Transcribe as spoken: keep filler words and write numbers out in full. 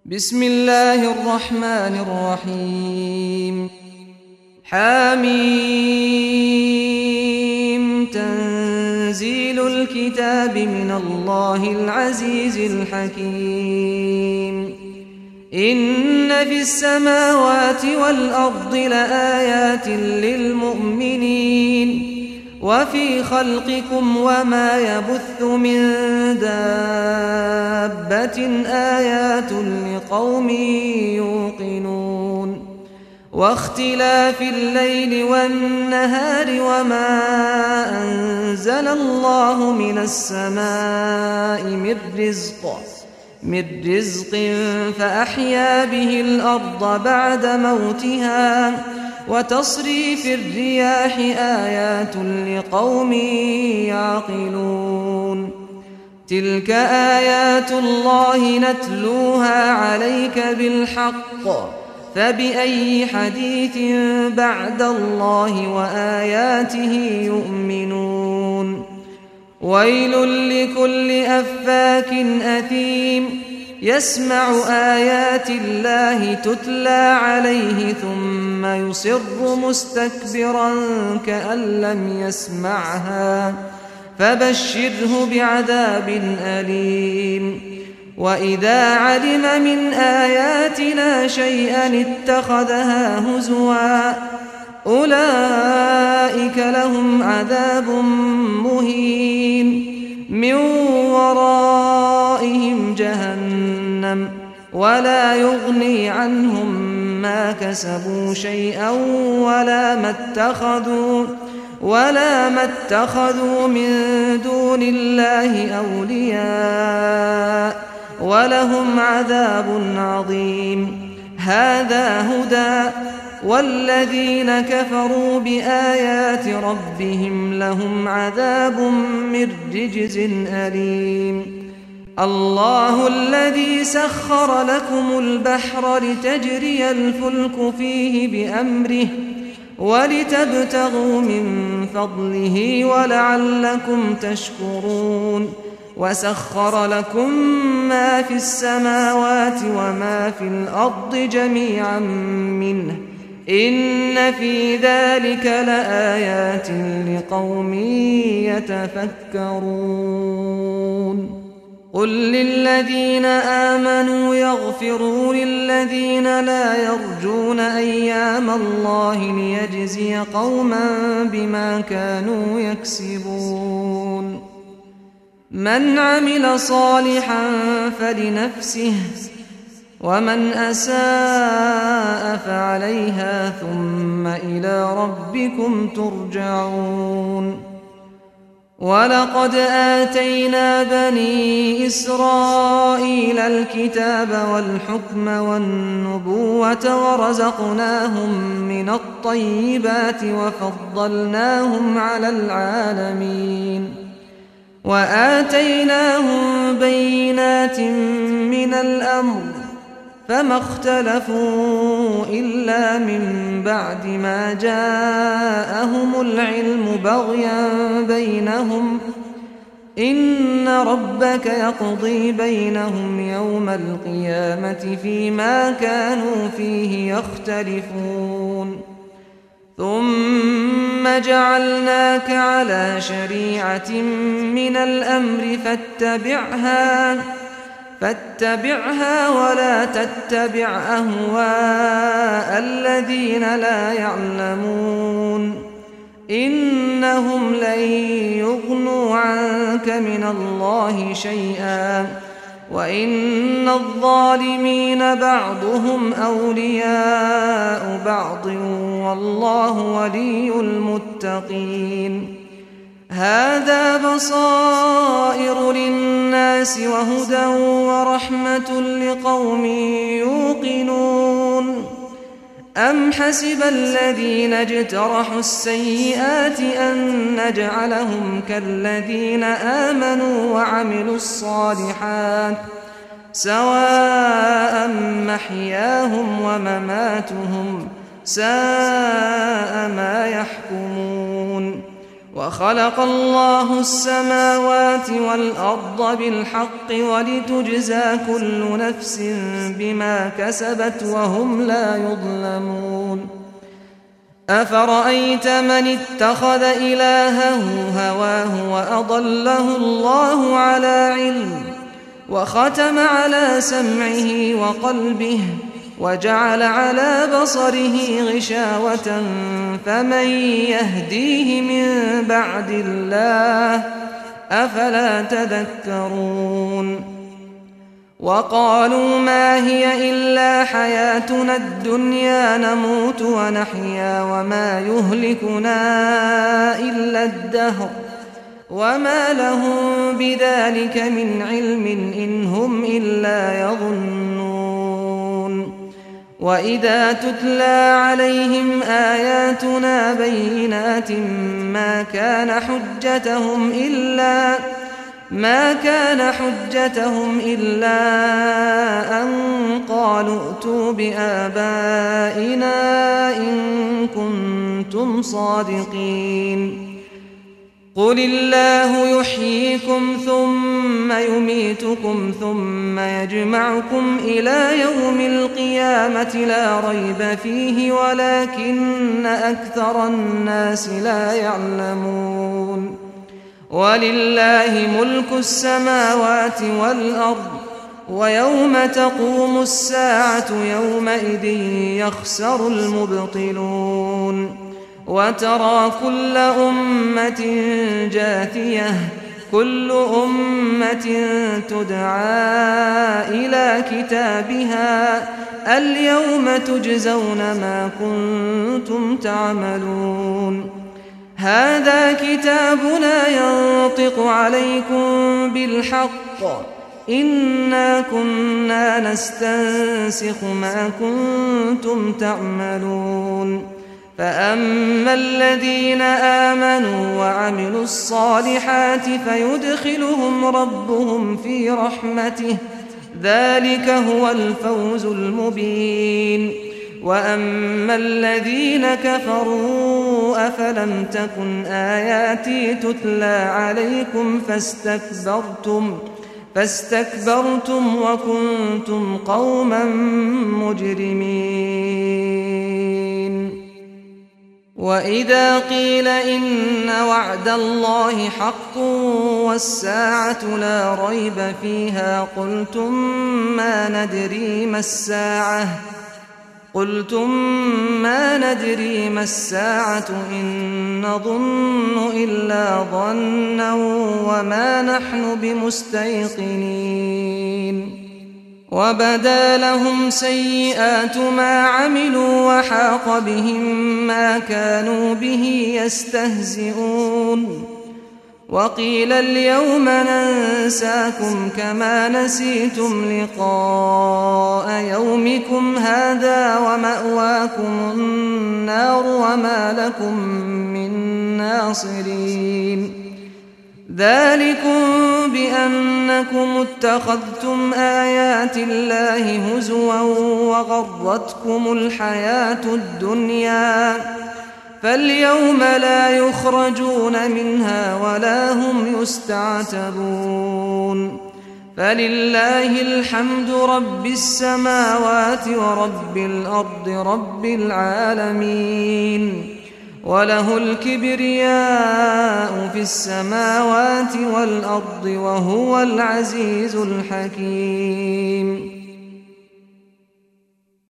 بسم الله الرحمن الرحيم. حميم. تنزيل الكتاب من الله العزيز الحكيم. إن في السماوات والأرض لآيات للمؤمنين وفي خلقكم وما يبث من دابة آيات لقوم يوقنون. واختلاف الليل والنهار وما أنزل الله من السماء من رزق من رزق فأحيا به الأرض بعد موتها وتصريف الرياح آيات لقوم يعقلون. تلك آيات الله نتلوها عليك بالحق فبأي حديث بعد الله وآياته يؤمنون. ويل لكل أفاك أثيم يسمع آيات الله تتلى عليه ثم يصر مستكبرا كأن لم يسمعها فبشره بعذاب أليم. وإذا علم من آياتنا شيئا اتخذها هزوا أولئك لهم عذاب مهين من ورائهم جهنم ولا يغني عنهم ما كسبوا شيئا ولا ما اتخذوا ولا ما اتخذوا من دون الله أولياء ولهم عذاب عظيم. هذا هدى والذين كفروا بآيات ربهم لهم عذاب من رجز أليم. الله الذي سخر لكم البحر لتجري الفلك فيه بأمره ولتبتغوا من فضله ولعلكم تشكرون. وسخر لكم ما في السماوات وما في الأرض جميعا منه إن في ذلك لآيات لقوم يتفكرون. قل للذين آمنوا يغفروا للذين لا يرجون أيام الله ليجزي قوما بما كانوا يكسبون. من عمل صالحا فلنفسه ومن أساء فعليها ثم إلى ربكم ترجعون. ولقد آتينا بني إسرائيل الكتاب والحكم والنبوة ورزقناهم من الطيبات وفضلناهم على العالمين وآتيناهم بينات من الأمر فما اختلفوا إلا من بعد ما جاءهم العلم بغيا بينهم إن ربك يقضي بينهم يوم القيامة فيما كانوا فيه يختلفون. ثم جعلناك على شريعة من الأمر فاتبعها فاتبعها ولا تتبع أهواء الذين لا يعلمون إنهم لن يغنوا عنك من الله شيئا وإن الظالمين بعضهم أولياء بعض والله ولي المتقين. هذا بصائر للناس وهدى ورحمة لقوم يوقنون. أم حسب الذين اجترحوا السيئات أن نجعلهم كالذين آمنوا وعملوا الصالحات سواء محياهم ومماتهم ساء ما يحكمون. وخلق الله السماوات والأرض بالحق ولتجزى كل نفس بما كسبت وهم لا يظلمون أفرأيت من اتخذ إلهه هواه وأضله الله على علم وختم على سمعه وقلبه وجعل على بصره غشاوة فمن يهديه من بعد الله أفلا تذكرون وقالوا ما هي إلا حياتنا الدنيا نموت ونحيا وما يهلكنا إلا الدهر وما لهم بذلك من علم إن هم إلا يظنون وإذا تتلى عليهم آياتنا بينات ما كان حجتهم إلا ما كان حجتهم إلا أن قالوا ائتوا بآبائنا إن كنتم صادقين قل الله يحييكم ثم يميتكم ثم يجمعكم إلى يوم القيامة لا ريب فيه ولكن أكثر الناس لا يعلمون ولله ملك السماوات والأرض ويوم تقوم الساعة يومئذ يخسر المبطلون وترى كل أمة جاثية كل أمة تدعى إلى كتابها اليوم تجزون ما كنتم تعملون هذا كتابنا ينطق عليكم بالحق إنا كنا نستنسخ ما كنتم تعملون فأما الذين آمنوا وعملوا الصالحات فيدخلهم ربهم في رحمته ذلك هو الفوز المبين وأما الذين كفروا أفلم تكن آياتي تتلى عليكم فاستكبرتم فاستكبرتم وكنتم قوما مجرمين وإذا قيل إن وعد الله حق والساعة لا ريب فيها قلتم ما ندري ما الساعة قلتم ما ندري ما الساعة إن نظن إلا ظنا وما نحن بمستيقنين وبدا لهم سيئات ما عملوا وحاق بهم ما كانوا به يستهزئون وقيل اليوم ننساكم كما نسيتم لقاء يومكم هذا ومأواكم النار وما لكم من ناصرين ذلكم بأنكم اتخذتم آيات الله هزوا وغرتكم الحياة الدنيا فاليوم لا يخرجون منها ولا هم يستعتبون فلله الحمد رب السماوات ورب الأرض رب العالمين وله الكبرياء في السماوات والأرض وهو العزيز الحكيم